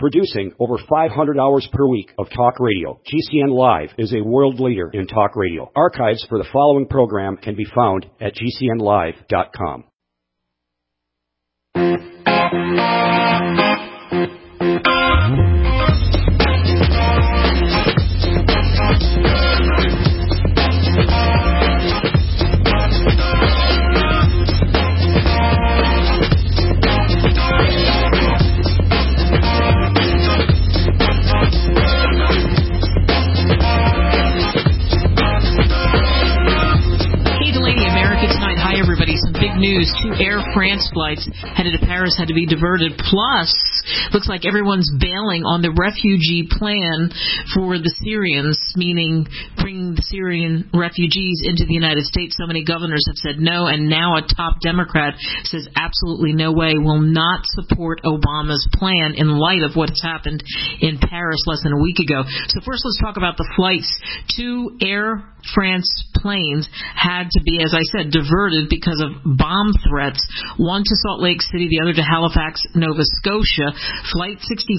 Producing over 500 hours per week of talk radio, GCN Live is a world leader in talk radio. Archives for the following program can be found at GCNlive.com. News. 2 Air France flights headed to Paris had to be diverted. Plus, looks like everyone's bailing on the refugee plan for the Syrians, meaning bringing the Syrian refugees into the United States. So many governors have said no, and now a top Democrat says absolutely no way, will not support Obama's plan in light of what's happened in Paris less than a week ago. So first, let's talk about the flights. 2 Air France planes had to be, as I said, diverted because of bomb threats. One to Salt Lake City, the other to Halifax, Nova Scotia. Flight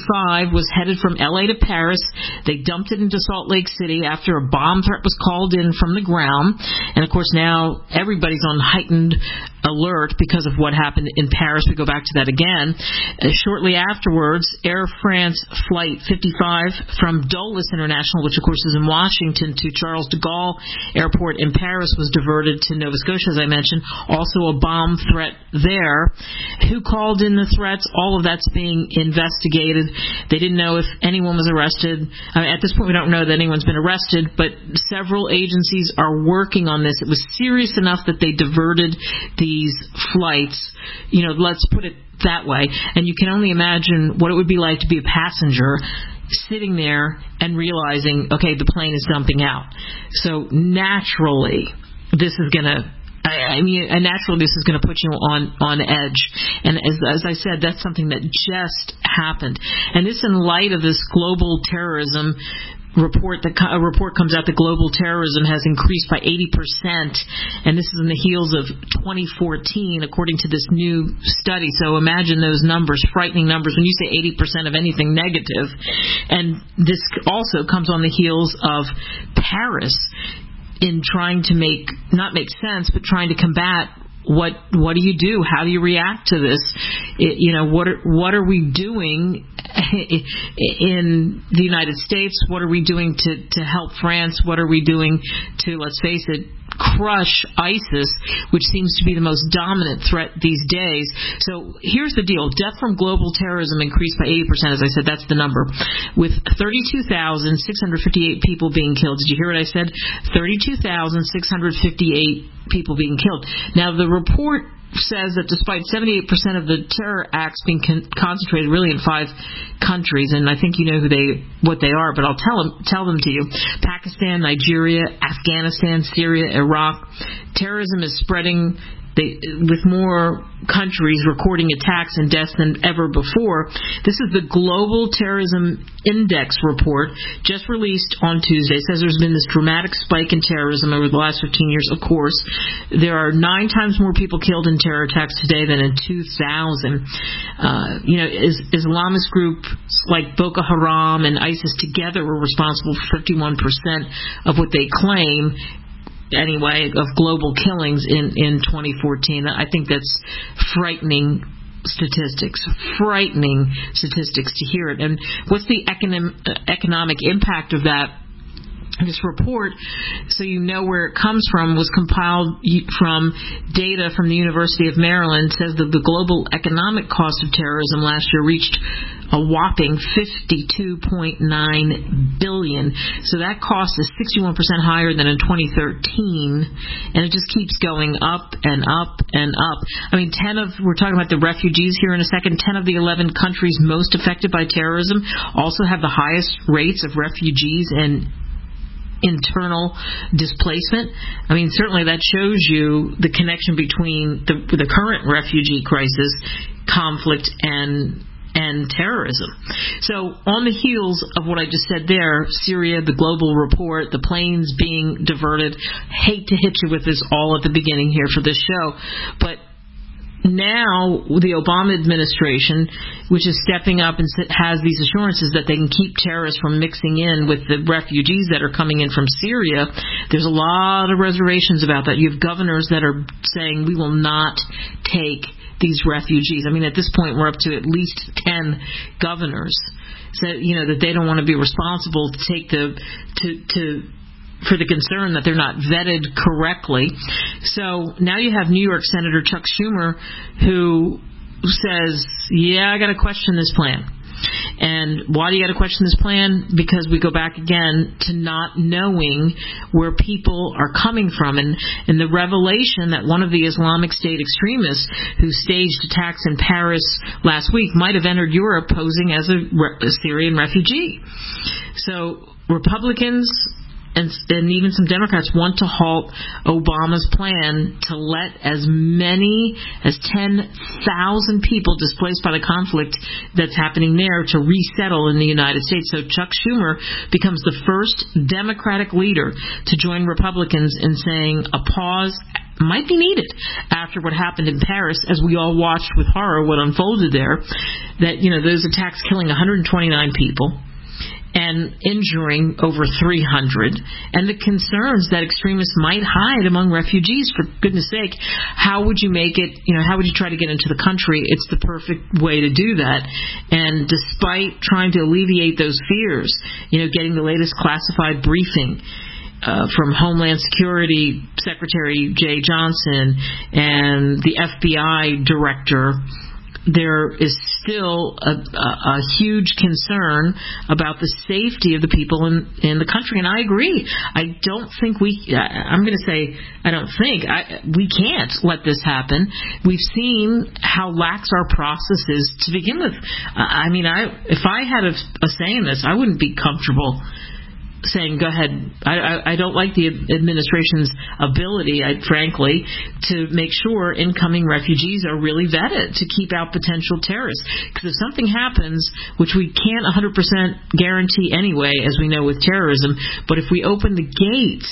65 was headed from L.A. to Paris. They dumped it into Salt Lake City after a bomb threat was called in from the ground. And, of course, now everybody's on heightened alert because of what happened in Paris. We go back to that again. Shortly afterwards, Air France Flight 55 from Dulles International, which, of course, is in Washington, to Charles de Gaulle Airport in Paris was diverted to Nova Scotia, as I mentioned. Also a bomb threat there. Who called in the threats? All of that's being investigated. They didn't know if anyone was arrested. I mean, at this point, we don't know that anyone's been arrested, but several agencies are working on this. It was serious enough that they diverted these flights. You know, let's put it that way. And you can only imagine what it would be like to be a passenger sitting there and realizing, okay, the plane is dumping out. So naturally, this is going to naturally, this is going to put you on edge. And as I said, that's something that just happened. And this in light of this global terrorism report. A report comes out that global terrorism has increased by 80%, and this is in the heels of 2014, according to this new study. So imagine those numbers, frightening numbers, when you say 80% of anything negative. And this also comes on the heels of Paris in trying to not make sense, but trying to combat. What do you do? How do you react to this? What are we doing in the United States? What are we doing to help France? What are we doing to, let's face it, crush ISIS, which seems to be the most dominant threat these days? So here's the deal. Death from global terrorism increased by 80%, as I said. That's the number. With 32,658 people being killed. Did you hear what I said? 32,658 people being killed. Now, the report says that despite 78% of the terror acts being concentrated really in 5 countries, and I think you know what they are, but I'll tell them to you: Pakistan, Nigeria, Afghanistan, Syria, Iraq. Terrorism is spreading with more countries recording attacks and deaths than ever before. This is the Global Terrorism Index report just released on Tuesday. It says there's been this dramatic spike in terrorism over the last 15 years. Of course, there are 9 times more people killed in terror attacks today than in 2000. Islamist groups like Boko Haram and ISIS together were responsible for 51% of what they claim, anyway, of global killings in 2014. I think that's frightening statistics to hear it. And what's the economic impact of that? This report, so you know where it comes from, was compiled from data from the University of Maryland. It says that the global economic cost of terrorism last year reached a whopping $52.9 billion. So that cost is 61% higher than in 2013, and it just keeps going up and up and up. I mean, we're talking about the refugees here in a second. 10 of the 11 countries most affected by terrorism also have the highest rates of refugees and internal displacement. I mean, certainly that shows you the connection between the current refugee crisis, conflict, and terrorism. So on the heels of what I just said there, Syria, the global report, the planes being diverted, hate to hit you with this all at the beginning here for this show, but now the Obama administration, which is stepping up and has these assurances that they can keep terrorists from mixing in with the refugees that are coming in from Syria, there's a lot of reservations about that. You have governors that are saying we will not take these refugees. I mean, at this point, we're up to at least 10 governors. So, that they don't want to be responsible to take for the concern that they're not vetted correctly. So now you have New York Senator Chuck Schumer, who says, I got to question this plan. And why do you got to question this plan? Because we go back again to not knowing where people are coming from. And the revelation that one of the Islamic State extremists who staged attacks in Paris last week might have entered Europe posing as a Syrian refugee. So Republicans and even some Democrats want to halt Obama's plan to let as many as 10,000 people displaced by the conflict that's happening there to resettle in the United States. So Chuck Schumer becomes the first Democratic leader to join Republicans in saying a pause might be needed after what happened in Paris, as we all watched with horror what unfolded there, that, those attacks killing 129 people and injuring over 300, and the concerns that extremists might hide among refugees. For goodness sake, how would you make it, how would you try to get into the country? It's the perfect way to do that. And despite trying to alleviate those fears, getting the latest classified briefing from Homeland Security Secretary Jay Johnson and the FBI director, there is still a huge concern about the safety of the people in the country. And I agree. I don't think we can't let this happen. We've seen how lax our process is to begin with. If I had a say in this, I wouldn't be comfortable saying, go ahead. I don't like the administration's ability, frankly, to make sure incoming refugees are really vetted to keep out potential terrorists. Because if something happens, which we can't 100% guarantee anyway, as we know with terrorism, but if we open the gates,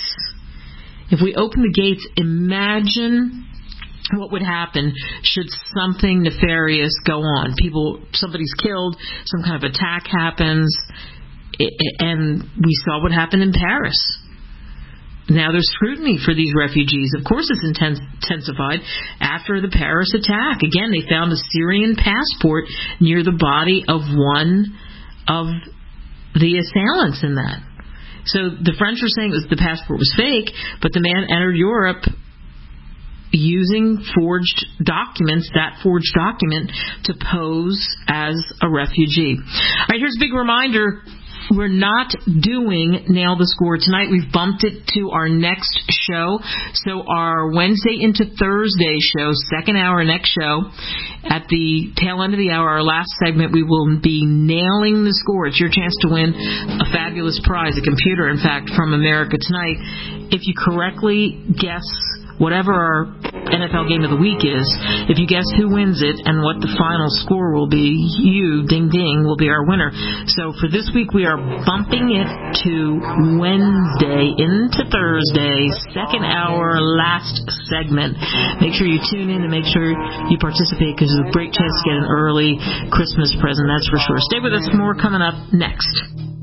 imagine what would happen should something nefarious go on. Somebody's killed, some kind of attack happens. And we saw what happened in Paris. Now there's scrutiny for these refugees. Of course it's intensified after the Paris attack. Again, they found a Syrian passport near the body of one of the assailants in that. So the French are saying the passport was fake, but the man entered Europe using that forged document to pose as a refugee. All right, here's a big reminder. We're not doing Nail the Score tonight. We've bumped it to our next show. So our Wednesday into Thursday show, second hour next show, at the tail end of the hour, our last segment, we will be nailing the score. It's your chance to win a fabulous prize, a computer, in fact, from America Tonight. If you correctly guess whatever our NFL game of the week is, if you guess who wins it and what the final score will be, you, ding ding, will be our winner. So for this week, we are bumping it to Wednesday into Thursday, second hour, last segment. Make sure you tune in and make sure you participate, because there's a great chance to get an early Christmas present, that's for sure. Stay with us, more coming up next.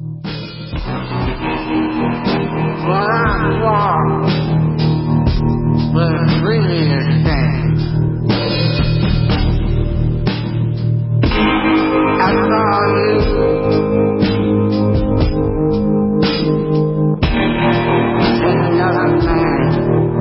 But really a thing. I saw you with another man.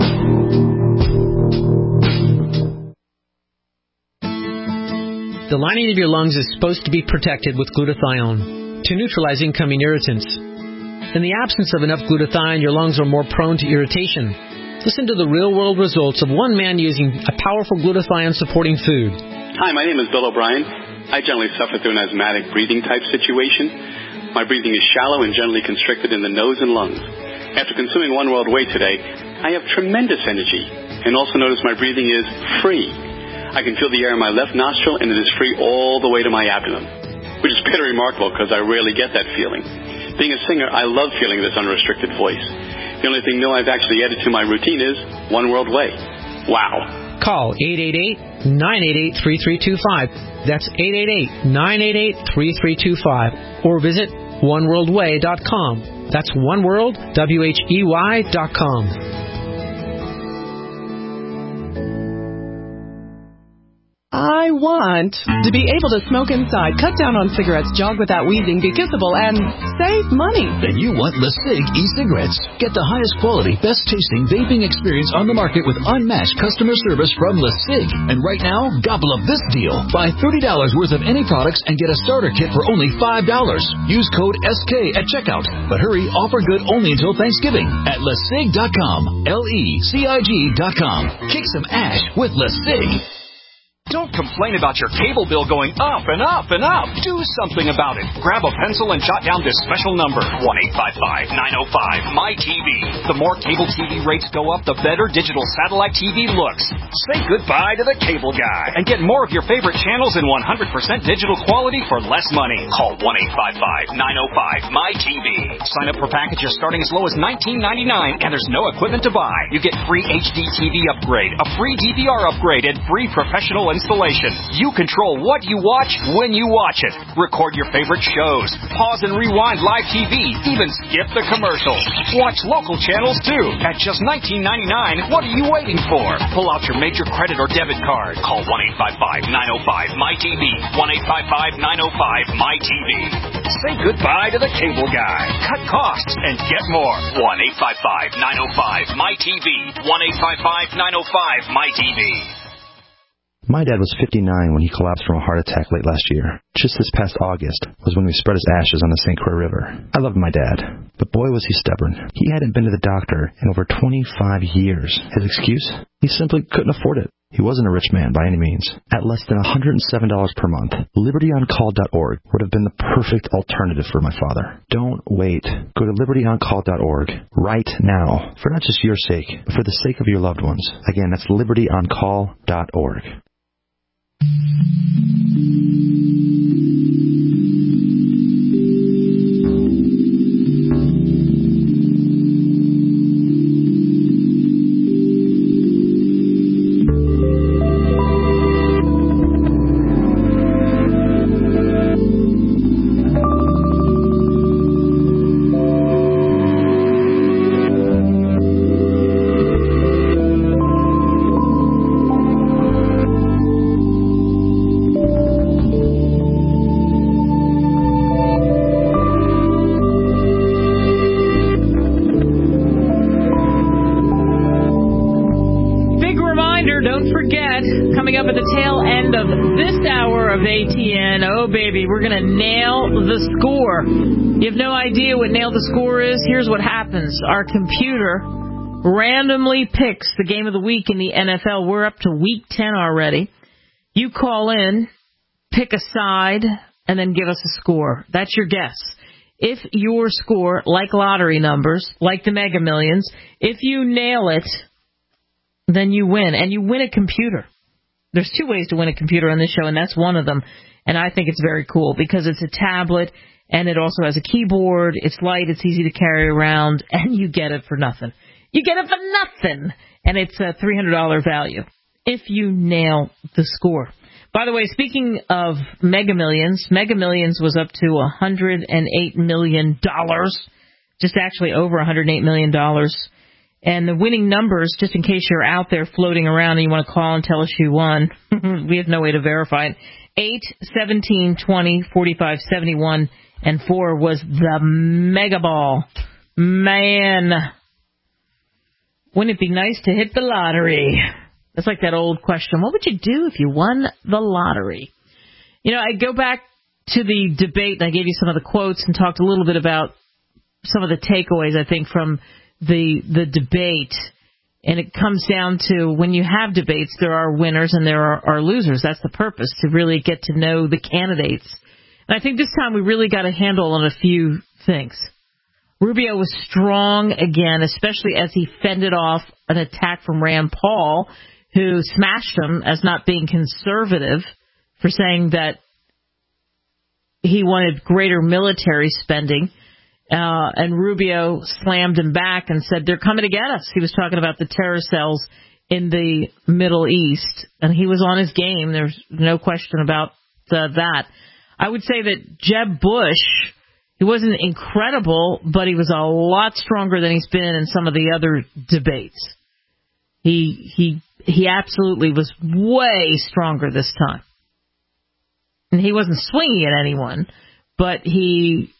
The lining of your lungs is supposed to be protected with glutathione to neutralize incoming irritants. In the absence of enough glutathione, your lungs are more prone to irritation. Listen to the real-world results of one man using a powerful glutathione-supporting food. Hi, my name is Bill O'Brien. I generally suffer through an asthmatic breathing type situation. My breathing is shallow and generally constricted in the nose and lungs. After consuming One World Whey today, I have tremendous energy, and also notice my breathing is free. I can feel the air in my left nostril, and it is free all the way to my abdomen, which is pretty remarkable because I rarely get that feeling. Being a singer, I love feeling this unrestricted voice. The only thing new I've actually added to my routine is One World Whey. Wow. Call 888-988-3325. That's 888-988-3325. Or visit oneworldway.com. That's oneworld.com. I want to be able to smoke inside, cut down on cigarettes, jog without wheezing, be kissable, and save money. Then you want LeSig e-cigarettes. Get the highest quality, best tasting vaping experience on the market with unmatched customer service from LeSig. And right now, gobble up this deal. Buy $30 worth of any products and get a starter kit for only $5. Use code SK at checkout. But hurry, offer good only until Thanksgiving at LeSig.com. LECIG.com. Kick some ash with LeSig. Don't complain about your cable bill going up and up and up. Do something about it. Grab a pencil and jot down this special number, 1-855-905-MY-TV. The more cable TV rates go up, the better digital satellite TV looks. Say goodbye to the cable guy and get more of your favorite channels in 100% digital quality for less money. Call 1-855-905-MY-TV. Sign up for packages starting as low as $19.99, and there's no equipment to buy. You get free HD TV upgrade, a free DVR upgrade, and free professional installation. You control what you watch when you watch it. Record your favorite shows. Pause and rewind live TV. Even skip the commercials. Watch local channels too. At just $19.99, what are you waiting for? Pull out your major credit or debit card. Call 1-855-905-MY-TV. 1-855-905-MY-TV. Say goodbye to the cable guy. Cut costs and get more. 1-855-905-MY-TV. 1-855-905-MY-TV. My dad was 59 when he collapsed from a heart attack late last year. Just this past August was when we spread his ashes on the St. Croix River. I loved my dad, but boy was he stubborn. He hadn't been to the doctor in over 25 years. His excuse? He simply couldn't afford it. He wasn't a rich man by any means. At less than $107 per month, LibertyOnCall.org would have been the perfect alternative for my father. Don't wait. Go to LibertyOnCall.org right now, for not just your sake, but for the sake of your loved ones. Again, that's LibertyOnCall.org. We're going to nail the score. You have no idea what nail the score is? Here's what happens. Our computer randomly picks the game of the week in the NFL. We're up to week 10 already. You call in, pick a side, and then give us a score. That's your guess. If your score, like lottery numbers, like the Mega Millions, if you nail it, then you win. And you win a computer. There's two ways to win a computer on this show, and that's one of them. And I think it's very cool because it's a tablet and it also has a keyboard. It's light. It's easy to carry around, and you get it for nothing. You get it for nothing, and it's a $300 value if you nail the score. By the way, speaking of Mega Millions was up to $108 million, just actually over $108 million. And the winning numbers, just in case you're out there floating around and you want to call and tell us you won, we have no way to verify it. 8, 17, 20, 45, 71, and 4 was the Mega Ball. Man, wouldn't it be nice to hit the lottery? That's like that old question, what would you do if you won the lottery? You know, I go back to the debate, and I gave you some of the quotes and talked a little bit about some of the takeaways, I think, from the debate. And it comes down to when you have debates, there are winners and there are losers. That's the purpose, to really get to know the candidates. And I think this time we really got a handle on a few things. Rubio was strong again, especially as he fended off an attack from Rand Paul, who smashed him as not being conservative for saying that he wanted greater military spending. And Rubio slammed him back and said, they're coming to get us. He was talking about the terror cells in the Middle East, and he was on his game. There's no question about that. I would say that Jeb Bush, he wasn't incredible, but he was a lot stronger than he's been in some of the other debates. He absolutely was way stronger this time. And he wasn't swinging at anyone, but he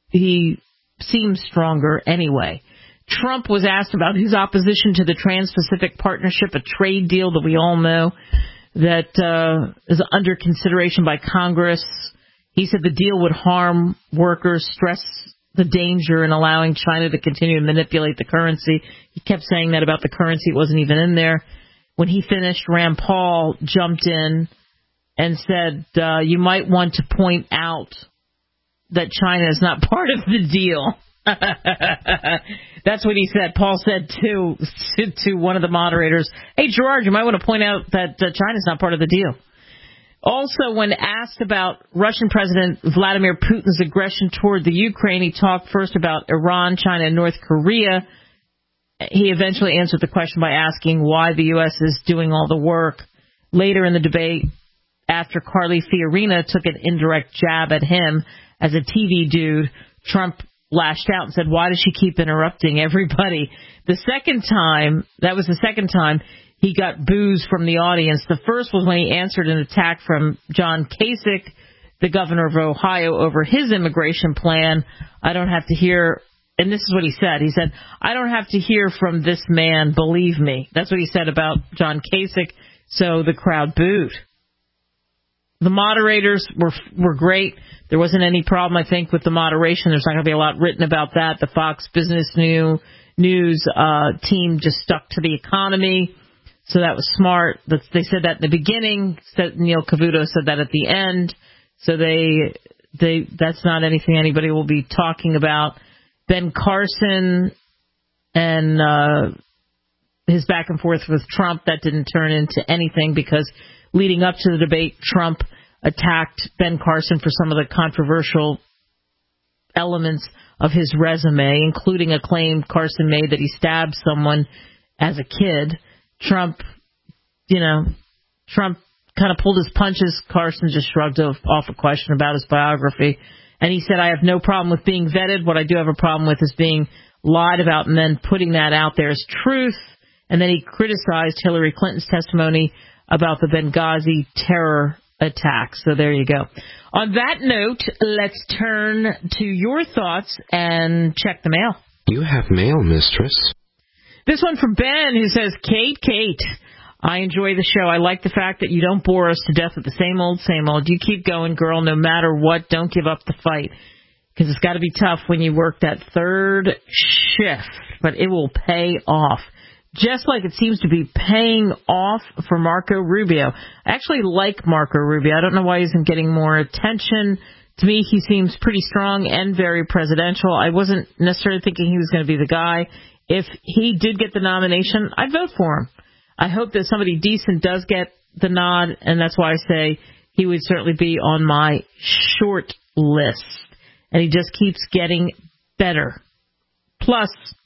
seemed stronger anyway. Trump was asked about his opposition to the Trans-Pacific Partnership, a trade deal that we all know that is under consideration by Congress. He said the deal would harm workers, stress the danger in allowing China to continue to manipulate the currency. He kept saying that about the currency. It wasn't even in there. When he finished, Rand Paul jumped in and said, you might want to point out that China is not part of the deal. That's what he said. Paul said to one of the moderators, hey, Gerard, you might want to point out that China's not part of the deal. Also, when asked about Russian President Vladimir Putin's aggression toward the Ukraine, he talked first about Iran, China, and North Korea. He eventually answered the question by asking why the U.S. is doing all the work. Later in the debate, after Carly Fiorina took an indirect jab at him as a TV dude, Trump lashed out and said, why does she keep interrupting everybody? That was the second time he got boos from the audience. The first was when he answered an attack from John Kasich, the governor of Ohio, over his immigration plan. I don't have to hear, and this is what he said. He said, I don't have to hear from this man, believe me. That's what he said about John Kasich, so the crowd booed. The moderators were great. There wasn't any problem, I think, with the moderation. There's not going to be a lot written about that. The Fox Business News team just stuck to the economy. So that was smart. They said that in the beginning. Neil Cavuto said that at the end. So that's not anything anybody will be talking about. Ben Carson and his back and forth with Trump, that didn't turn into anything because leading up to the debate, Trump attacked Ben Carson for some of the controversial elements of his resume, including a claim Carson made that he stabbed someone as a kid. Trump kind of pulled his punches. Carson just shrugged off a question about his biography. And he said, I have no problem with being vetted. What I do have a problem with is being lied about and then putting that out there as truth. And then he criticized Hillary Clinton's testimony about the Benghazi terror attack. So there you go. On that note, let's turn to your thoughts and check the mail. You have mail, mistress. This one from Ben, who says, Kate, I enjoy the show. I like the fact that you don't bore us to death with the same old. You keep going, girl, no matter what. Don't give up the fight. Because it's got to be tough when you work that third shift. But it will pay off. Just like it seems to be paying off for Marco Rubio. I actually like Marco Rubio. I don't know why he isn't getting more attention. To me, he seems pretty strong and very presidential. I wasn't necessarily thinking he was going to be the guy. If he did get the nomination, I'd vote for him. I hope that somebody decent does get the nod, and that's why I say he would certainly be on my short list. And he just keeps getting better. Plus,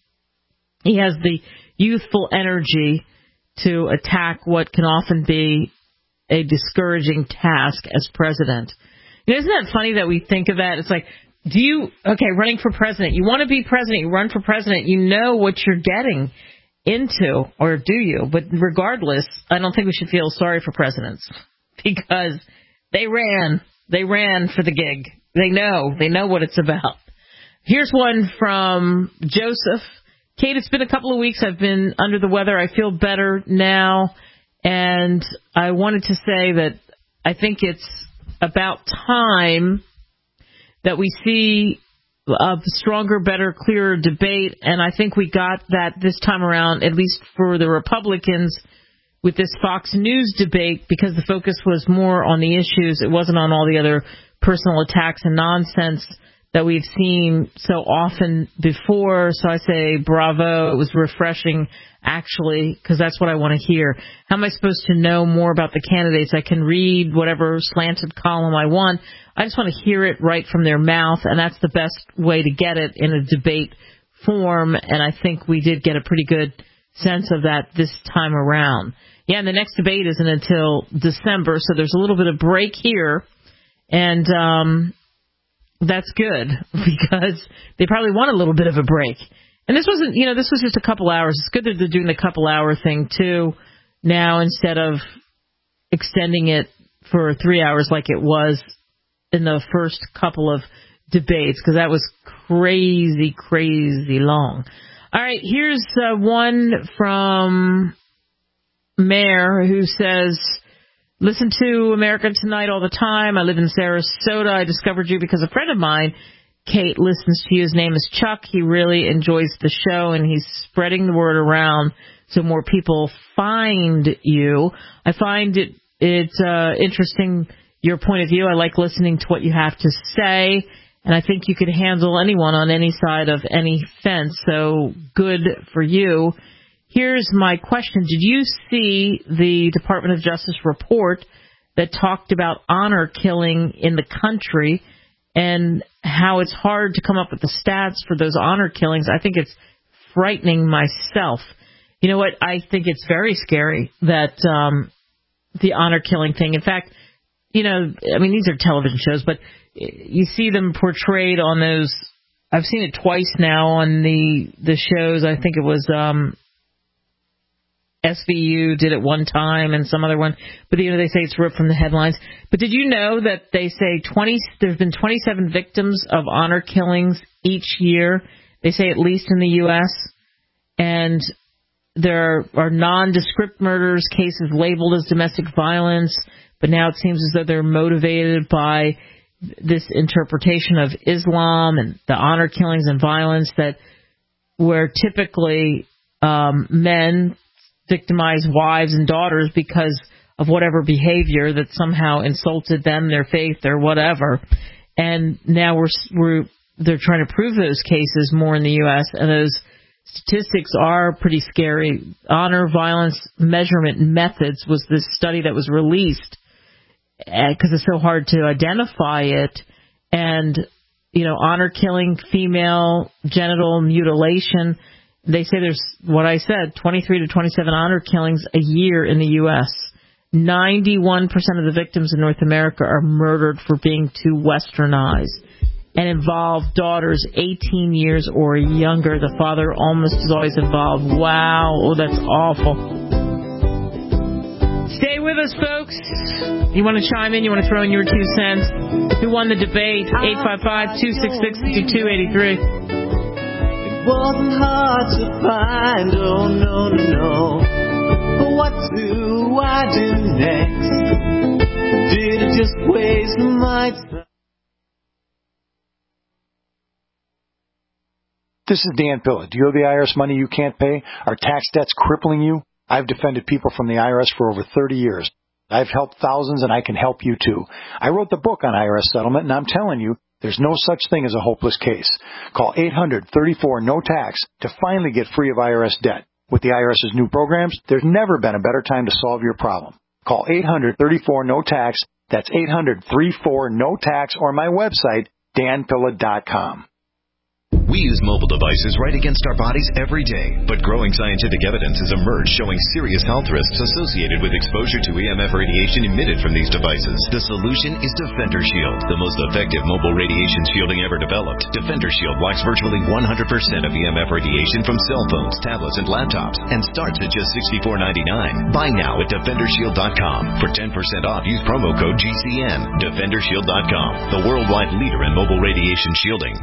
he has the youthful energy to attack what can often be a discouraging task as president. Isn't that funny that we think of that? It's like, running for president. You want to be president, you run for president, you know what you're getting into, or do you? But regardless, I don't think we should feel sorry for presidents because they ran for the gig. They know what it's about. Here's one from Joseph. Kate, it's been a couple of weeks. I've been under the weather. I feel better now. And I wanted to say that I think it's about time that we see a stronger, better, clearer debate. And I think we got that this time around, at least for the Republicans, with this Fox News debate, because the focus was more on the issues. It wasn't on all the other personal attacks and nonsense that we've seen so often before. So I say bravo. It was refreshing, actually, because that's what I want to hear. How am I supposed to know more about the candidates? I can read whatever slanted column I want. I just want to hear it right from their mouth, and that's the best way to get it in a debate form. And I think we did get a pretty good sense of that this time around. Yeah, and the next debate isn't until December, so there's a little bit of break here, and that's good because they probably want a little bit of a break. And this wasn't, this was just a couple hours. It's good that they're doing the couple-hour thing, too, now instead of extending it for 3 hours like it was in the first couple of debates, because that was crazy, crazy long. All right, here's one from Mayor who says, listen to America Tonight all the time. I live in Sarasota. I discovered you because a friend of mine, Kate, listens to you. His name is Chuck. He really enjoys the show, and he's spreading the word around so more people find you. I find it interesting, your point of view. I like listening to what you have to say, and I think you could handle anyone on any side of any fence, so good for you. Here's my question. Did you see the Department of Justice report that talked about honor killing in the country and how it's hard to come up with the stats for those honor killings? I think it's frightening myself. You know what? I think it's very scary that the honor killing thing. In fact, these are television shows, but you see them portrayed on those. I've seen it twice now on the shows. I think it was SVU did it one time and some other one. But, they say it's ripped from the headlines. But did you know that they say there's been 27 victims of honor killings each year? They say at least in the U.S. And there are nondescript murders, cases labeled as domestic violence. But now it seems as though they're motivated by this interpretation of Islam and the honor killings and violence that where typically men victimize wives and daughters because of whatever behavior that somehow insulted them, their faith, or whatever. And now they're trying to prove those cases more in the U.S., and those statistics are pretty scary. Honor violence measurement methods was this study that was released because it's so hard to identify it. And, honor killing, female genital mutilation. They say there's, what I said, 23 to 27 honor killings a year in the U.S. 91% of the victims in North America are murdered for being too westernized and involve daughters 18 years or younger. The father almost is always involved. Wow. Oh, that's awful. Stay with us, folks. You want to chime in? You want to throw in your 2 cents? Who won the debate? 855-266-5283. Wasn't hard to find, oh no, no, no. But what do I do next? Did it just waste my time? This is Dan Pilla. Do you owe the IRS money you can't pay? Are tax debts crippling you? I've defended people from the IRS for over 30 years. I've helped thousands, and I can help you too. I wrote the book on IRS settlement, and I'm telling you, there's no such thing as a hopeless case. Call 800-34-NO-TAX to finally get free of IRS debt. With the IRS's new programs, there's never been a better time to solve your problem. Call 800-34-NO-TAX. That's 800-34-NO-TAX, or my website, danpilla.com. We use mobile devices right against our bodies every day, but growing scientific evidence has emerged showing serious health risks associated with exposure to EMF radiation emitted from these devices. The solution is Defender Shield, the most effective mobile radiation shielding ever developed. Defender Shield blocks virtually 100% of EMF radiation from cell phones, tablets, and laptops, and starts at just $64.99. Buy now at DefenderShield.com. For 10% off, use promo code GCN. DefenderShield.com, the worldwide leader in mobile radiation shielding.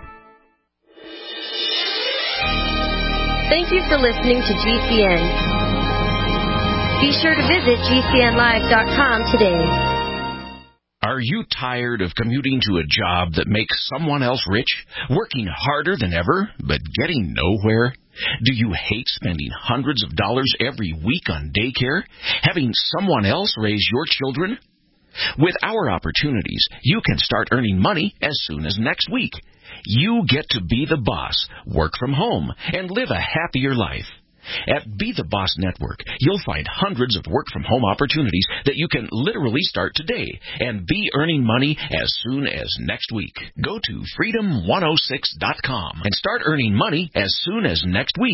Thank you for listening to GCN. Be sure to visit GCNlive.com today. Are you tired of commuting to a job that makes someone else rich, working harder than ever, but getting nowhere? Do you hate spending hundreds of dollars every week on daycare, having someone else raise your children? With our opportunities, you can start earning money as soon as next week. You get to be the boss, work from home, and live a happier life. At Be the Boss Network, you'll find hundreds of work-from-home opportunities that you can literally start today and be earning money as soon as next week. Go to freedom106.com and start earning money as soon as next week.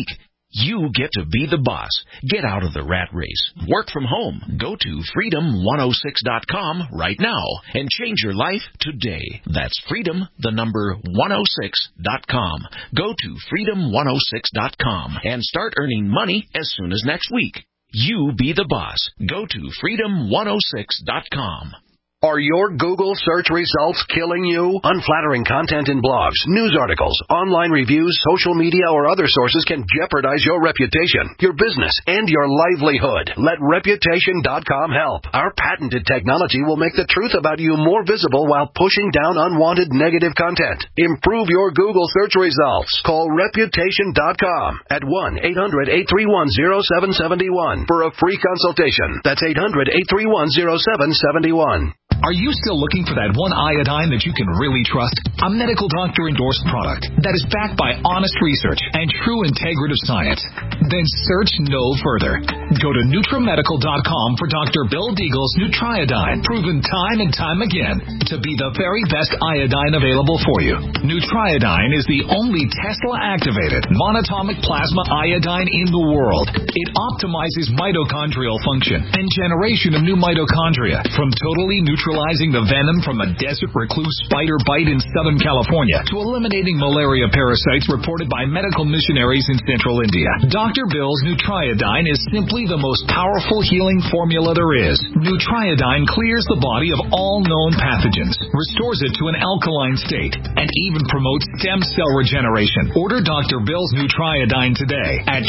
You get to be the boss. Get out of the rat race. Work from home. Go to freedom106.com right now and change your life today. That's freedom106.com. Go to freedom106.com and start earning money as soon as next week. You be the boss. Go to freedom106.com. Are your Google search results killing you? Unflattering content in blogs, news articles, online reviews, social media, or other sources can jeopardize your reputation, your business, and your livelihood. Let Reputation.com help. Our patented technology will make the truth about you more visible while pushing down unwanted negative content. Improve your Google search results. Call Reputation.com at 1-800-831-0771 for a free consultation. That's 800-831-0771. Are you still looking for that one iodine that you can really trust? A medical doctor-endorsed product that is backed by honest research and true integrative science? Then search no further. Go to NutriMedical.com for Dr. Bill Deagle's Nutriodine, proven time and time again to be the very best iodine available for you. Nutriodine is the only Tesla-activated monatomic plasma iodine in the world. It optimizes mitochondrial function and generation of new mitochondria from totally neutralizing the venom from a desert recluse spider bite in Southern California to eliminating malaria parasites reported by medical missionaries in Central India. Dr. Bill's Nutriodine is simply the most powerful healing formula there is. Nutriodine clears the body of all known pathogens, restores it to an alkaline state, and even promotes stem cell regeneration. Order Dr. Bill's Nutriodine today at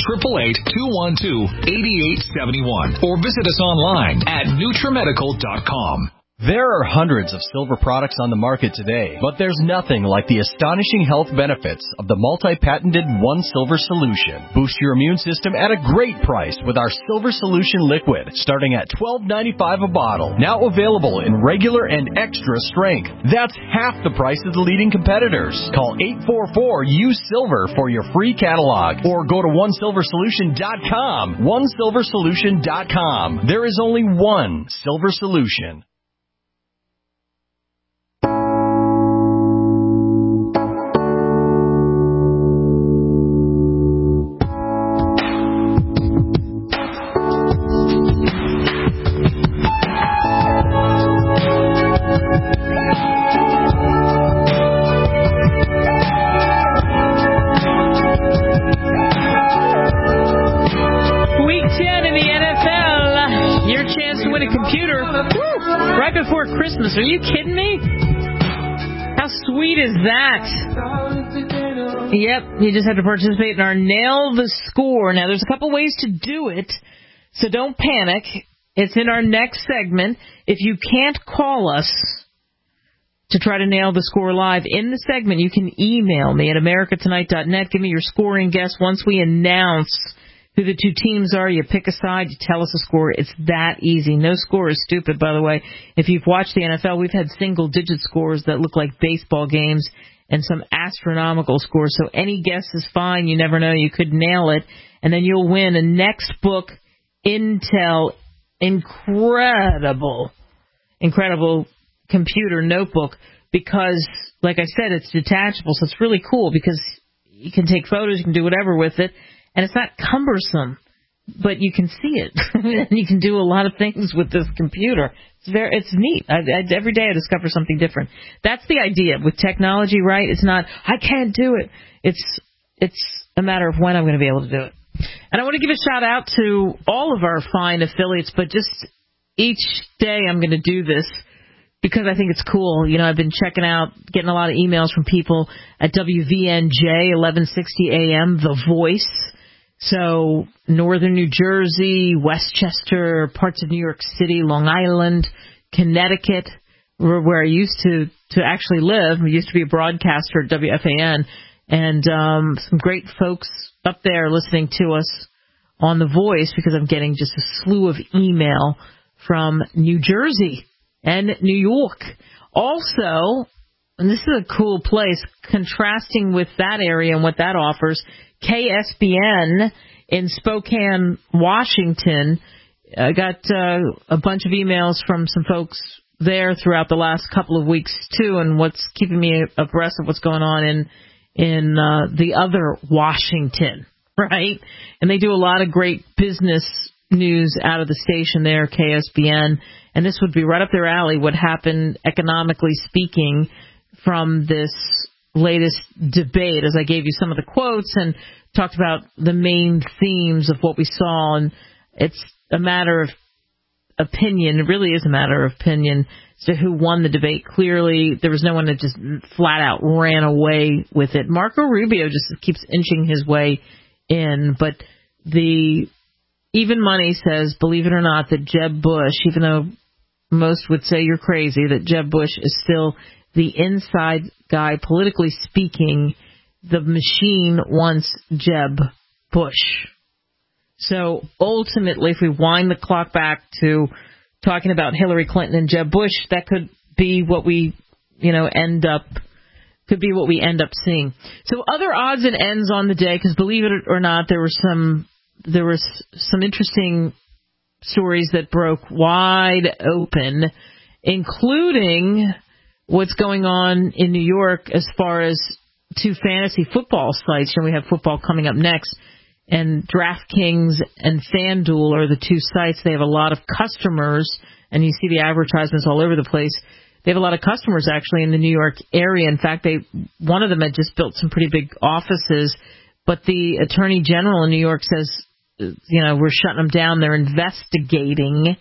888-212-8871 or visit us online at NutriMedical.com. There are hundreds of silver products on the market today, but there's nothing like the astonishing health benefits of the multi-patented One Silver Solution. Boost your immune system at a great price with our Silver Solution Liquid, starting at $12.95 a bottle. Now available in regular and extra strength. That's half the price of the leading competitors. Call 844-U-SILVER for your free catalog, or go to OneSilverSolution.com. OneSilverSolution.com. There is only one Silver Solution. Christmas. Are you kidding me? How sweet is that? Yep, you just have to participate in our Nail the Score. Now, there's a couple ways to do it, so don't panic. It's in our next segment. If you can't call us to try to nail the score live in the segment, you can email me at americatonight.net. Give me your scoring guess. Once we announce who the two teams are, you pick a side, you tell us a score. It's that easy. No score is stupid, by the way. If you've watched the NFL, we've had single-digit scores that look like baseball games and some astronomical scores. So any guess is fine. You never know. You could nail it. And then you'll win a Next Book Intel incredible computer notebook because, like I said, it's detachable. So it's really cool because you can take photos, you can do whatever with it. And it's not cumbersome, but you can see it. And you can do a lot of things with this computer. It's neat. Every day I discover something different. That's the idea with technology, right? It's not, I can't do it. It's a matter of when I'm going to be able to do it. And I want to give a shout out to all of our fine affiliates, but just each day I'm going to do this because I think it's cool. You know, I've been getting a lot of emails from people at WVNJ 1160 AM, The Voice. So northern New Jersey, Westchester, parts of New York City, Long Island, Connecticut, where I used to actually live. I used to be a broadcaster at WFAN, and some great folks up there listening to us on The Voice because I'm getting just a slew of email from New Jersey and New York. Also, and this is a cool place, contrasting with that area and what that offers, KSBN in Spokane, Washington. I got a bunch of emails from some folks there throughout the last couple of weeks, too, and what's keeping me abreast of what's going on in the other Washington. right? And they do a lot of great business news out of the station there, KSBN, and this would be right up their alley, what happened economically speaking from this latest debate, as I gave you some of the quotes and talked about the main themes of what we saw. And it's a matter of opinion. It really is a matter of opinion as to who won the debate. Clearly, there was no one that just flat out ran away with it. Marco Rubio just keeps inching his way in, but the Even Money says, believe it or not, that Jeb Bush, even though most would say you're crazy, that Jeb Bush is still the inside guy, politically speaking. The machine wants Jeb Bush. So ultimately, if we wind the clock back to talking about Hillary Clinton and Jeb Bush, that could be what we, end up seeing. So other odds and ends on the day, because believe it or not, there was some interesting stories that broke wide open, including what's going on in New York as far as two fantasy football sites. We have football coming up next, and DraftKings and FanDuel are the two sites. They have a lot of customers, and you see the advertisements all over the place. They have a lot of customers actually in the New York area. In fact, one of them had just built some pretty big offices, but the Attorney General in New York says, we're shutting them down. They're investigating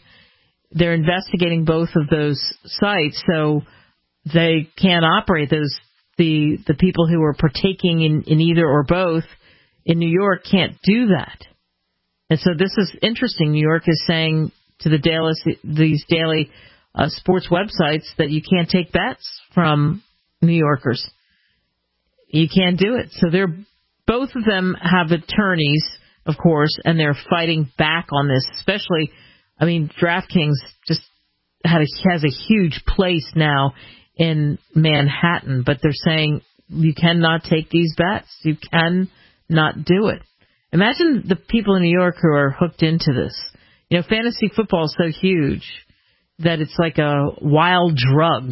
both of those sites, so they can't operate those. The people who are partaking in either or both in New York can't do that. And so this is interesting. New York is saying to these daily sports websites that you can't take bets from New Yorkers. You can't do it. So both of them have attorneys, of course, and they're fighting back on this. Especially, DraftKings just has a huge place now in Manhattan, but they're saying you cannot take these bets. You cannot do it. Imagine the people in New York who are hooked into this. Fantasy football is so huge that it's like a wild drug,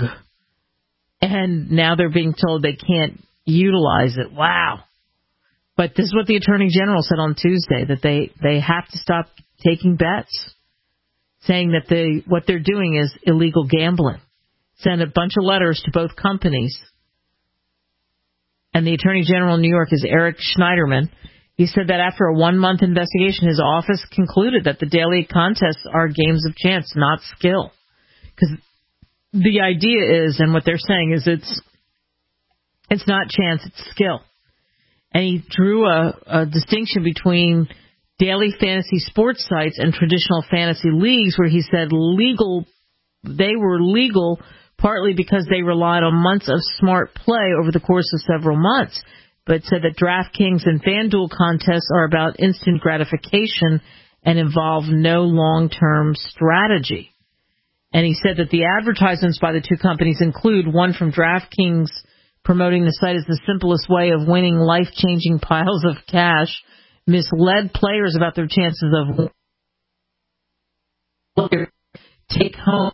and now they're being told they can't utilize it. Wow. But this is what the Attorney General said on Tuesday, that they have to stop taking bets, saying that what they're doing is illegal gambling. Sent a bunch of letters to both companies. And the Attorney General in New York is Eric Schneiderman. He said that after a 1-month investigation, his office concluded that the daily contests are games of chance, not skill. Because the idea is, and what they're saying is it's not chance, it's skill. And he drew a distinction between daily fantasy sports sites and traditional fantasy leagues, where he said they were legal partly because they relied on months of smart play over the course of several months, but said that DraftKings and FanDuel contests are about instant gratification and involve no long-term strategy. And he said that the advertisements by the two companies include one from DraftKings promoting the site as the simplest way of winning life-changing piles of cash, misled players about their chances of take home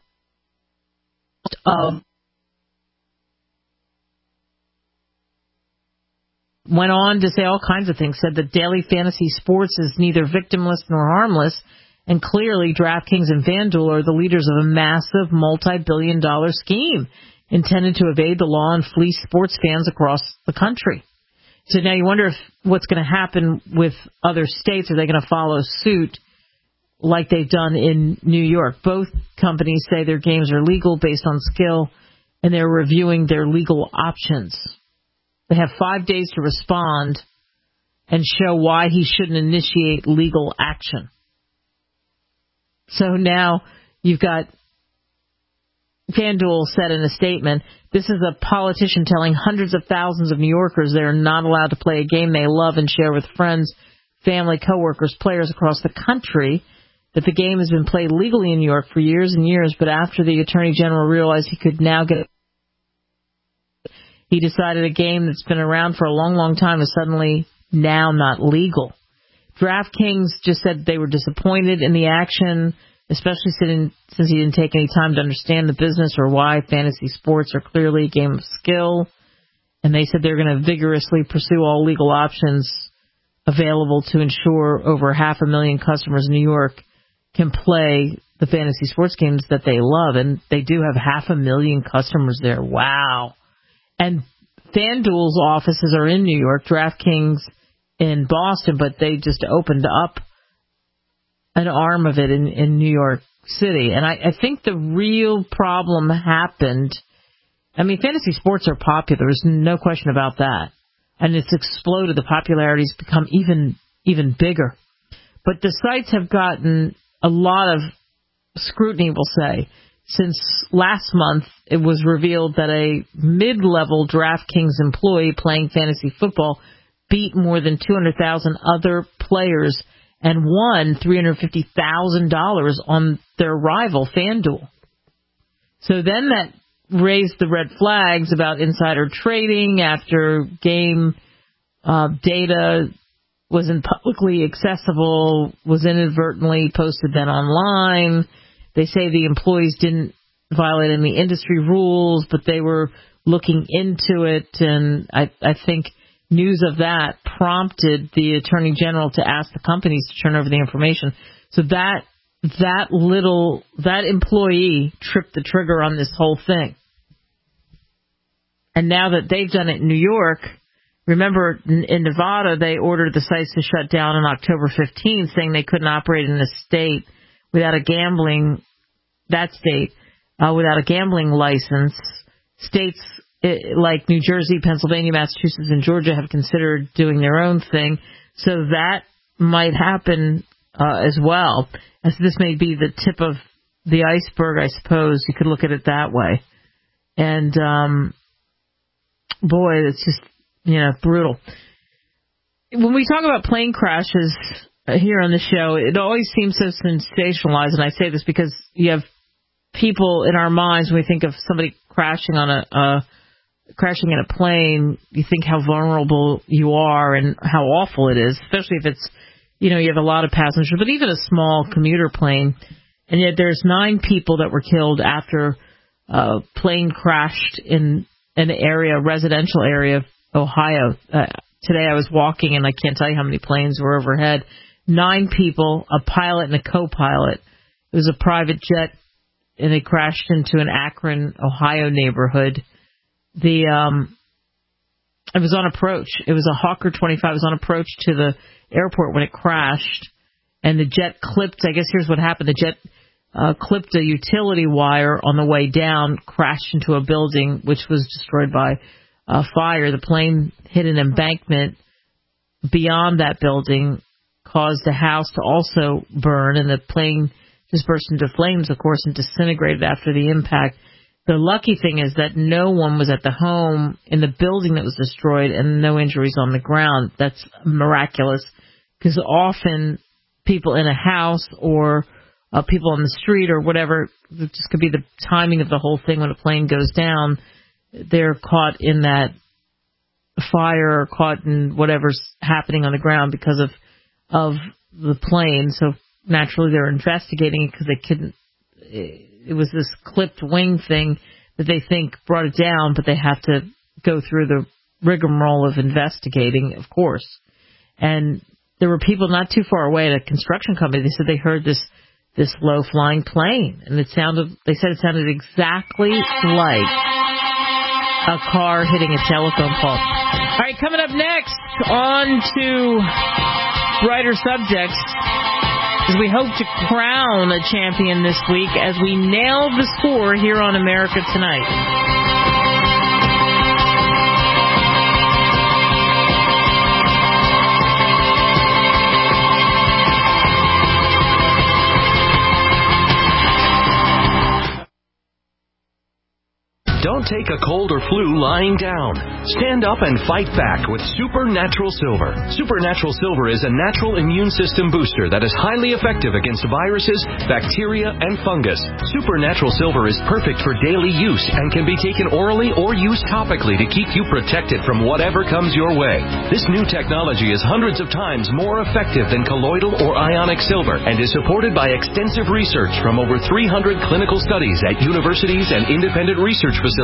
went on to say all kinds of things, said that daily fantasy sports is neither victimless nor harmless, and clearly DraftKings and FanDuel are the leaders of a massive multi-billion-dollar scheme intended to evade the law and fleece sports fans across the country. So now you wonder what's going to happen with other states. Are they going to follow suit like they've done in New York? Both companies say their games are legal based on skill, and they're reviewing their legal options. They have 5 days to respond and show why he shouldn't initiate legal action. So now you've got FanDuel said in a statement, this is a politician telling hundreds of thousands of New Yorkers they're not allowed to play a game they love and share with friends, family, coworkers, players across the country, that the game has been played legally in New York for years and years, but after the Attorney General realized he could now get it, he decided a game that's been around for a long, long time is suddenly now not legal. DraftKings just said they were disappointed in the action, especially since he didn't take any time to understand the business or why fantasy sports are clearly a game of skill. And they said they're going to vigorously pursue all legal options available to ensure over 500,000 customers in New York can play the fantasy sports games that they love. And they do have 500,000 customers there. Wow. And FanDuel's offices are in New York, DraftKings in Boston, but they just opened up an arm of it in New York City. And I think the real problem happened. I mean, fantasy sports are popular. There's no question about that. And it's exploded. The popularity's become even bigger. But the sites have gotten a lot of scrutiny, we'll say. Since last month, it was revealed that a mid-level DraftKings employee playing fantasy football beat more than 200,000 other players and won $350,000 on their rival, FanDuel. So then that raised the red flags about insider trading after game data wasn't publicly accessible, was inadvertently posted then online. They say the employees didn't violate any industry rules, but they were looking into it, and I think news of that prompted the Attorney General to ask the companies to turn over the information. So that employee tripped the trigger on this whole thing. And now that they've done it in New York, remember in Nevada, they ordered the sites to shut down on October 15th, saying they couldn't operate in the state without a gambling license. States like New Jersey, Pennsylvania, Massachusetts, and Georgia have considered doing their own thing. So that might happen as well. As this may be the tip of the iceberg, I suppose. You could look at it that way. And, boy, it's just, brutal. When we talk about plane crashes here on the show, it always seems so sensationalized, and I say this because you have people in our minds when we think of somebody crashing on crashing in a plane, you think how vulnerable you are and how awful it is, especially if it's, you have a lot of passengers, but even a small commuter plane. And yet there's 9 people that were killed after a plane crashed in an area, a residential area of Ohio. Today I was walking and I can't tell you how many planes were overhead. 9 people, a pilot and a co-pilot. It was a private jet and it crashed into an Akron, Ohio neighborhood. It was on approach. It was a Hawker 25. It was on approach to the airport when it crashed, and the jet clipped. I guess here's what happened. The jet clipped a utility wire on the way down, crashed into a building, which was destroyed by fire. The plane hit an embankment beyond that building, caused a house to also burn, and the plane just burst into flames, of course, and disintegrated after the impact. The lucky thing is that no one was at the home in the building that was destroyed and no injuries on the ground. That's miraculous, because often people in a house or people on the street or whatever, it just could be the timing of the whole thing when a plane goes down. They're caught in that fire or caught in whatever's happening on the ground because of the plane. So naturally they're investigating it because they couldn't. It was this clipped wing thing that they think brought it down, but they have to go through the rigmarole of investigating, of course. And there were people not too far away at a construction company. They said they heard this low-flying plane, and they said it sounded exactly like a car hitting a telephone pole. All right, coming up next, on to brighter subjects, as we hope to crown a champion this week as we nail the score here on America Tonight. Don't take a cold or flu lying down. Stand up and fight back with Supernatural Silver. Supernatural Silver is a natural immune system booster that is highly effective against viruses, bacteria, and fungus. Supernatural Silver is perfect for daily use and can be taken orally or used topically to keep you protected from whatever comes your way. This new technology is hundreds of times more effective than colloidal or ionic silver and is supported by extensive research from over 300 clinical studies at universities and independent research facilities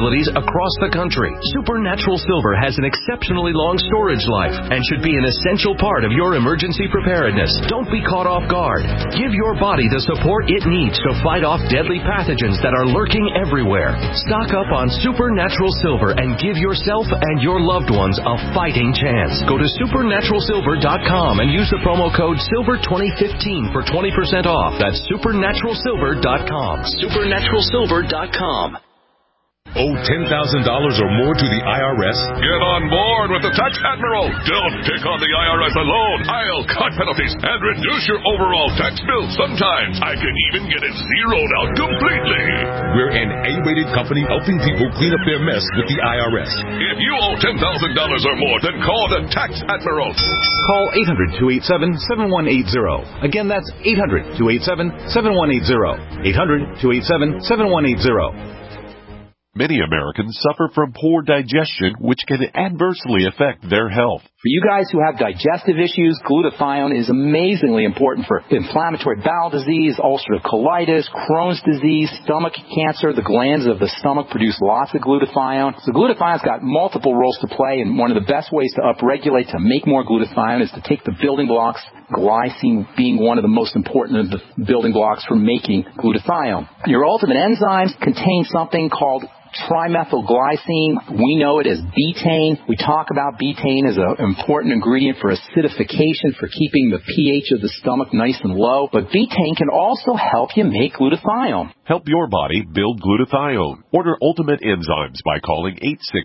facilities across the country. Supernatural Silver has an exceptionally long storage life and should be an essential part of your emergency preparedness. Don't be caught off guard. Give your body the support it needs to fight off deadly pathogens that are lurking everywhere. Stock up on Supernatural Silver and give yourself and your loved ones a fighting chance. Go to supernaturalsilver.com and use the promo code SILVER2015 for 20% off. That's supernaturalsilver.com. supernaturalsilver.com. Owe $10,000 or more to the IRS? Get on board with the Tax Admiral. Don't take on the IRS alone. I'll cut penalties and reduce your overall tax bill. Sometimes I can even get it zeroed out completely. We're an A-rated company helping people clean up their mess with the IRS. If you owe $10,000 or more, then call the Tax Admiral. Call 800-287-7180. Again, that's 800-287-7180. 800-287-7180. Many Americans suffer from poor digestion, which can adversely affect their health. For you guys who have digestive issues, glutathione is amazingly important for inflammatory bowel disease, ulcerative colitis, Crohn's disease, stomach cancer. The glands of the stomach produce lots of glutathione. So glutathione's got multiple roles to play, and one of the best ways to upregulate, to make more glutathione, is to take the building blocks, glycine being one of the most important of the building blocks for making glutathione. Your ultimate enzymes contain something called trimethylglycine. We know it as betaine. We talk about betaine as an important ingredient for acidification, for keeping the pH of the stomach nice and low. But betaine can also help you make glutathione. Help your body build glutathione. Order Ultimate Enzymes by calling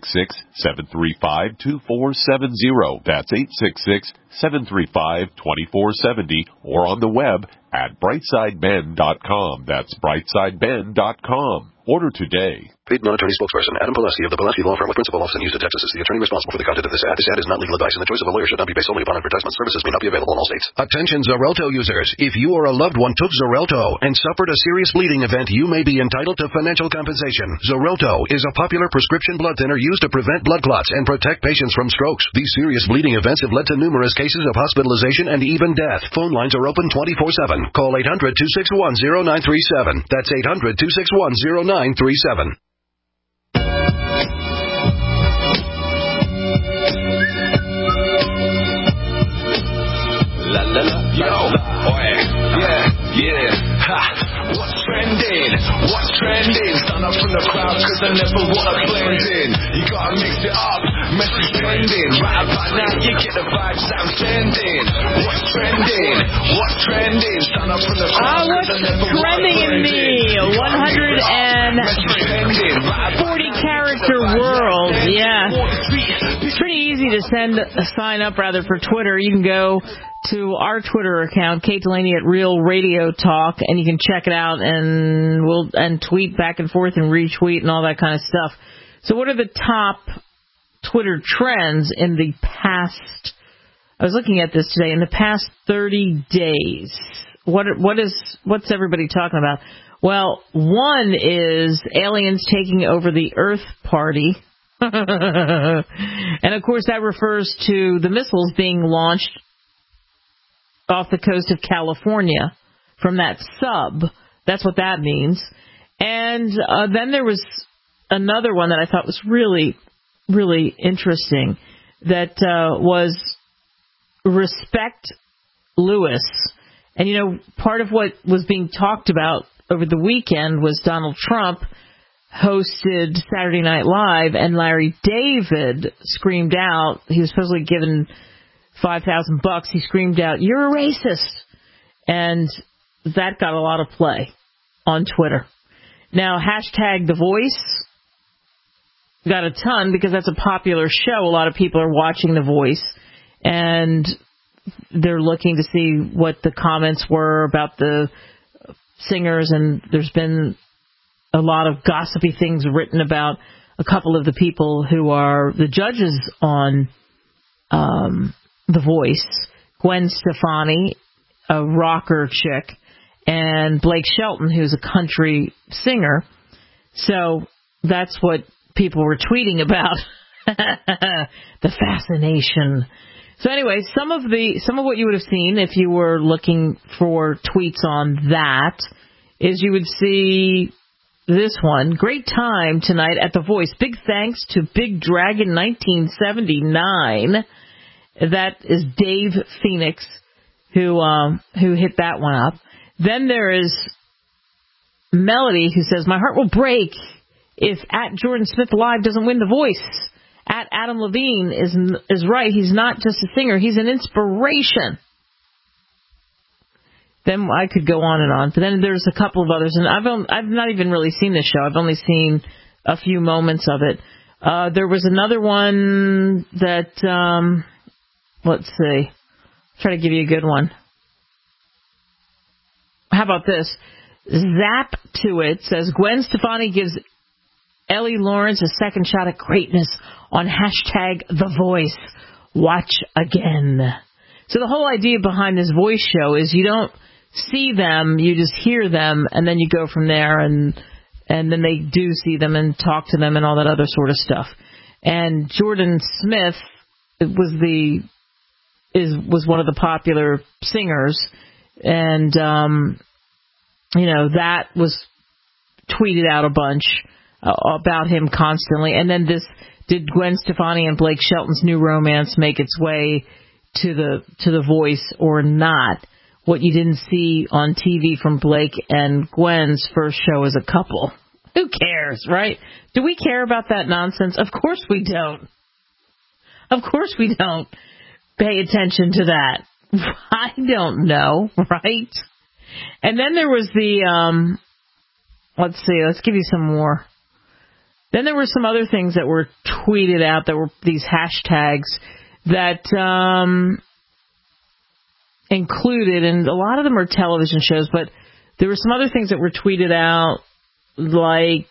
866-735-2470. That's 866-735-2470, or on the web at brightsideben.com. That's brightsideben.com. Order today. Paid non-attorney spokesperson Adam Pileski of the Pileski Law Firm with principal office in Houston, Texas, is the attorney responsible for the content of this ad. This ad is not legal advice, and the choice of a lawyer should not be based solely upon advertisement. Services may not be available in all states. Attention Xarelto users. If you or a loved one took Xarelto and suffered a serious bleeding event, you may be entitled to financial compensation. Xarelto is a popular prescription blood thinner used to prevent blood clots and protect patients from strokes. These serious bleeding events have led to numerous cases of hospitalization and even death. Phone lines are open 24/7. Call 800-261-0937. That's 800-261-0937. Yo, yeah, ha. What's trending? What's trending? Stand up from the crowd, cause I never wanna blend in. You gotta mix it up, message pending. Right about now, you get the vibes I'm sending. What's trending? What's trending? Stand up from the crowd, what's trending in the 140 character world? Yeah. It's pretty easy to sign up for Twitter. You can go to our Twitter account, Kate Delaney at Real Radio Talk, and you can check it out, and tweet back and forth and retweet and all that kind of stuff. So what are the top Twitter trends in the past? I was looking at this today. In the past 30 days, what's everybody talking about? Well, one is aliens taking over the Earth Party. And of course that refers to the missiles being launched off the coast of California from that sub. That's what that means. And then there was another one that I thought was really, really interesting, that was Respect Lewis. And, part of what was being talked about over the weekend was Donald Trump hosted Saturday Night Live, and Larry David screamed out, he was supposedly given $5,000. He screamed out, "You're a racist." And that got a lot of play on Twitter. Now, hashtag The Voice got a ton because that's a popular show. A lot of people are watching The Voice, and they're looking to see what the comments were about the singers, and there's been a lot of gossipy things written about a couple of the people who are the judges on The Voice, Gwen Stefani, a rocker chick, and Blake Shelton, who's a country singer. So that's what people were tweeting about. The fascination. So anyway, some of what you would have seen if you were looking for tweets on that is you would see this one. Great time tonight at The Voice. Big thanks to Big Dragon 1979. That is Dave Phoenix who hit that one up. Then there is Melody who says, my heart will break if at Jordan Smith Live doesn't win The Voice. At Adam Levine is right. He's not just a singer. He's an inspiration. Then I could go on, but then there's a couple of others, and I've not even really seen this show. I've only seen a few moments of it. There was another one that, let's see, try to give you a good one. How about this? Zap to It says Gwen Stefani gives Ellie Lawrence a second shot at greatness on hashtag The Voice. Watch again. So the whole idea behind this voice show is you don't see them, you just hear them, and then you go from there, and then they do see them and talk to them and all that other sort of stuff. And Jordan Smith was one of the popular singers, and that was tweeted out a bunch about him constantly. And then did Gwen Stefani and Blake Shelton's new romance make its way to the Voice or not? What you didn't see on TV from Blake and Gwen's first show as a couple. Who cares, right? Do we care about that nonsense? Of course we don't. Of course we don't pay attention to that. I don't know, right? And then there was let's give you some more. Then there were some other things that were tweeted out that were these hashtags that included, and a lot of them are television shows, but there were some other things that were tweeted out, like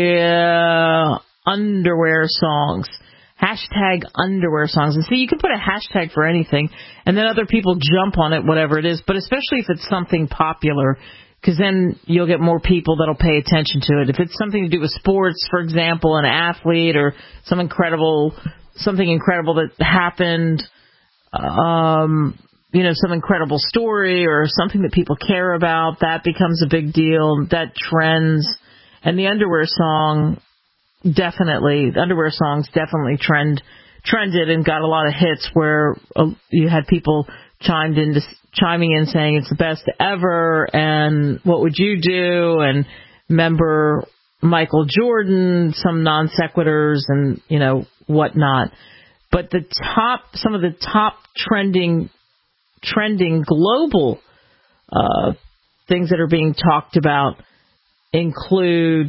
underwear songs. Hashtag underwear songs. And see, you can put a hashtag for anything, and then other people jump on it, whatever it is, but especially if it's something popular, because then you'll get more people that'll pay attention to it. If it's something to do with sports, for example, an athlete or something incredible that happened, some incredible story or something that people care about, that becomes a big deal. That trends. And the underwear songs definitely trended and got a lot of hits where you had people chiming in saying it's the best ever and what would you do, and remember Michael Jordan, some non sequiturs and whatnot. But some of the top trending global things that are being talked about include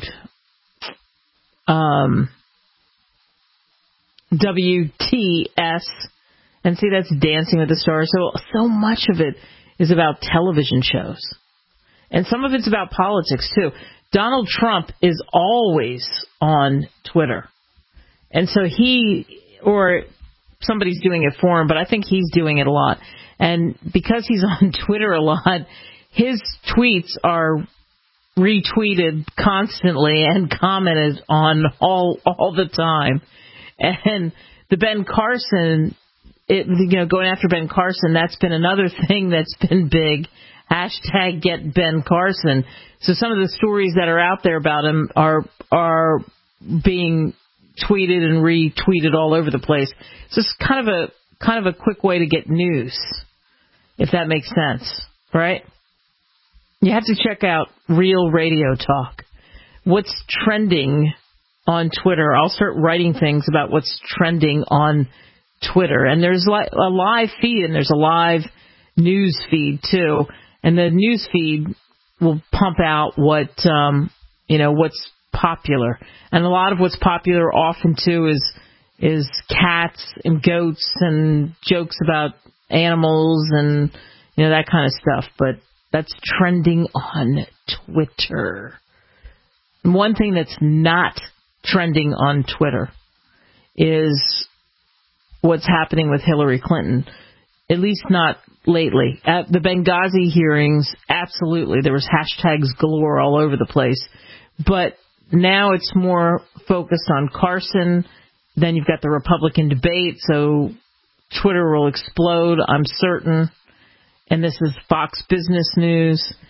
WTS, and see, that's Dancing with the Stars. So much of it is about television shows, and some of it's about politics too. Donald Trump is always on Twitter, and so or somebody's doing it for him, but I think he's doing it a lot. And because he's on Twitter a lot, his tweets are retweeted constantly and commented on all the time. And the Ben Carson, going after Ben Carson, that's been another thing that's been big. Hashtag get Ben Carson. So some of the stories that are out there about him are being tweeted and retweeted all over the place. So it's kind of a quick way to get news, if that makes sense, right? You have to check out Real Radio Talk. What's trending on Twitter? I'll start writing things about what's trending on Twitter. And there's a live feed and there's a live news feed too. And the news feed will pump out what's popular. And a lot of what's popular often too is cats and goats and jokes about animals and that kind of stuff. But that's trending on Twitter. One thing that's not trending on Twitter is what's happening with Hillary Clinton, at least not lately. At the Benghazi hearings, absolutely, there was hashtags galore all over the place. But now it's more focused on Carson. Then you've got the Republican debate, so Twitter will explode, I'm certain. And this is Fox Business News.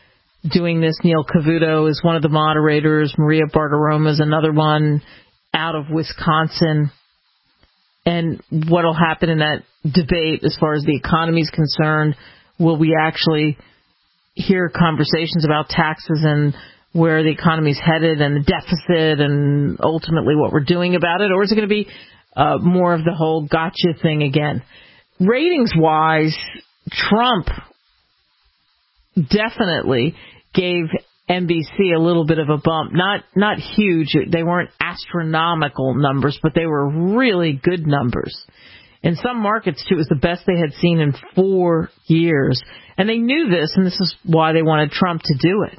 doing this. Neil Cavuto is one of the moderators. Maria Bartiromo is another one out of Wisconsin. And what will happen in that debate as far as the economy is concerned? Will we actually hear conversations about taxes and where the economy is headed and the deficit and ultimately what we're doing about it? Or is it going to be more of the whole gotcha thing again? Ratings-wise, Trump definitely gave NBC a little bit of a bump. Not huge. They weren't astronomical numbers, but they were really good numbers. In some markets, too, it was the best they had seen in 4 years. And they knew this, and this is why they wanted Trump to do it.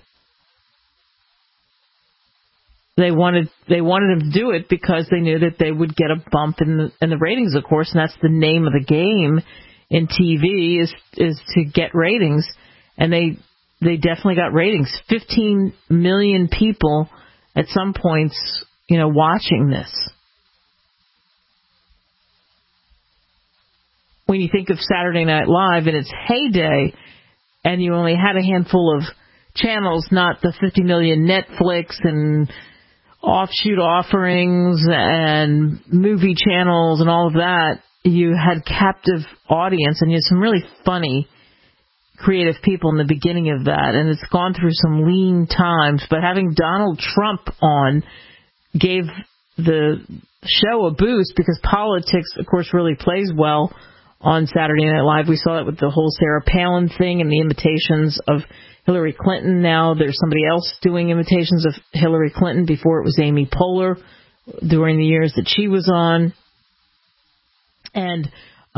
They wanted him to do it because they knew that they would get a bump in the ratings, of course, and that's the name of the game in TV is to get ratings. And they definitely got ratings. 15 million people at some points, watching this. When you think of Saturday Night Live in its heyday, and you only had a handful of channels, not the 50 million Netflix and offshoot offerings and movie channels and all of that, you had captive audience, and you had some really funny, creative people in the beginning of that, and it's gone through some lean times, but having Donald Trump on gave the show a boost because politics, of course, really plays well on Saturday Night Live. We saw it with the whole Sarah Palin thing and the imitations of Hillary Clinton. Now there's somebody else doing imitations of Hillary Clinton. Before it was Amy Poehler during the years that she was on. And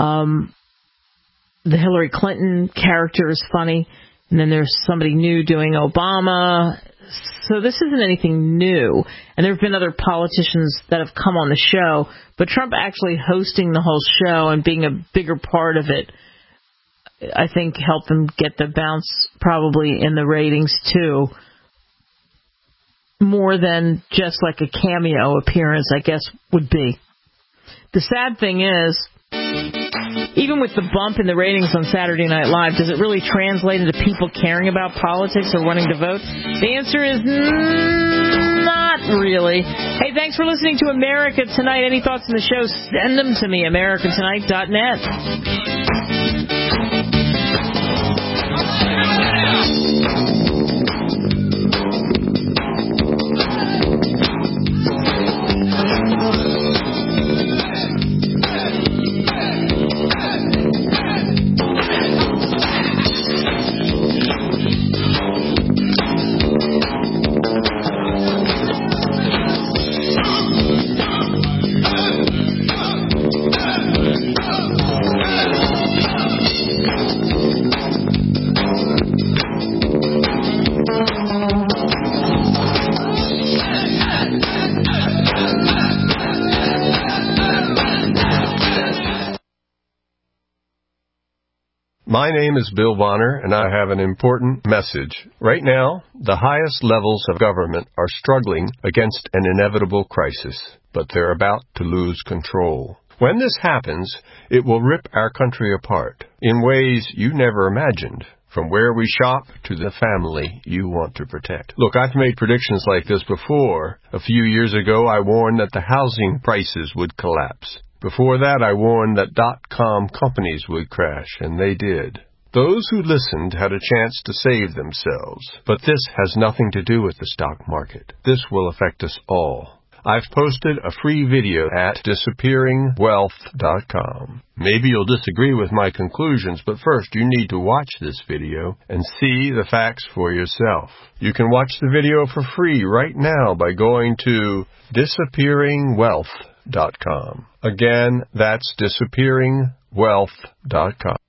the Hillary Clinton character is funny, and then there's somebody new doing Obama. So this isn't anything new. And there have been other politicians that have come on the show, but Trump actually hosting the whole show and being a bigger part of it, I think helped him get the bounce probably in the ratings too. More than just like a cameo appearance, I guess, would be. The sad thing is, even with the bump in the ratings on Saturday Night Live, does it really translate into people caring about politics or wanting to vote? The answer is not really. Hey, thanks for listening to America Tonight. Any thoughts on the show, send them to me, americatonight.net. My name is Bill Bonner, and I have an important message. Right now, the highest levels of government are struggling against an inevitable crisis, but they're about to lose control. When this happens, it will rip our country apart in ways you never imagined, from where we shop to the family you want to protect. Look, I've made predictions like this before. A few years ago, I warned that the housing prices would collapse. Before that, I warned that .com companies would crash, and they did. Those who listened had a chance to save themselves. But this has nothing to do with the stock market. This will affect us all. I've posted a free video at disappearingwealth.com. Maybe you'll disagree with my conclusions, but first you need to watch this video and see the facts for yourself. You can watch the video for free right now by going to disappearingwealth.com. Again, that's disappearingwealth.com.